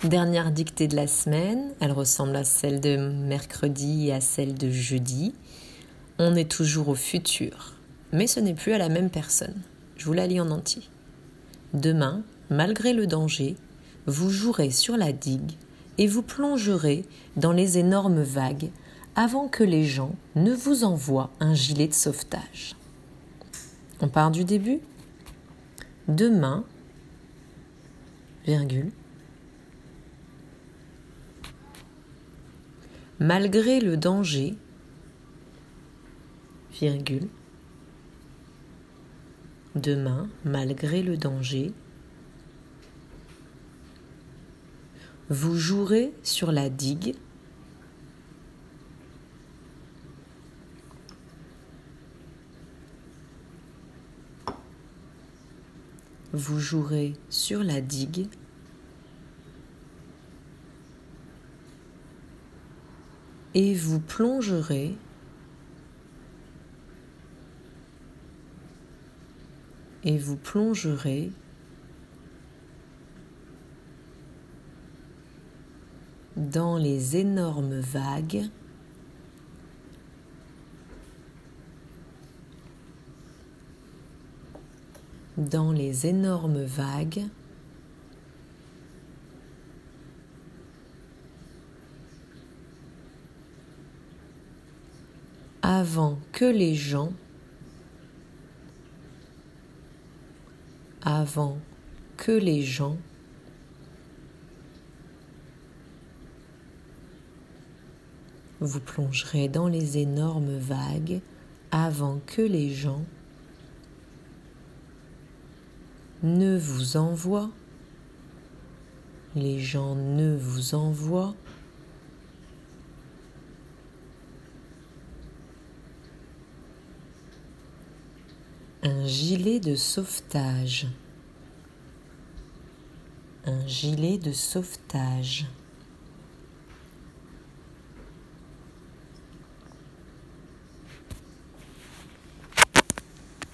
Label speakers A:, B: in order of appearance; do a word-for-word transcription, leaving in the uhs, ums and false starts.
A: Dernière dictée de la semaine, elle ressemble à celle de mercredi et à celle de jeudi. On est toujours au futur, mais ce n'est plus à la même personne. Je vous la lis en entier. Demain, malgré le danger, vous jouerez sur la digue et vous plongerez dans les énormes vagues avant que les gens ne vous envoient un gilet de sauvetage. On part du début. Demain, virgule, malgré le danger, virgule, demain, malgré le danger, vous jouerez sur la digue vous jouerez sur la digue et vous plongerez et vous plongerez dans les énormes vagues dans les énormes vagues avant que les gens avant que les gens vous plongerez dans les énormes vagues avant que les gens ne vous envoient, les gens ne vous envoient un gilet de sauvetage, un gilet de sauvetage.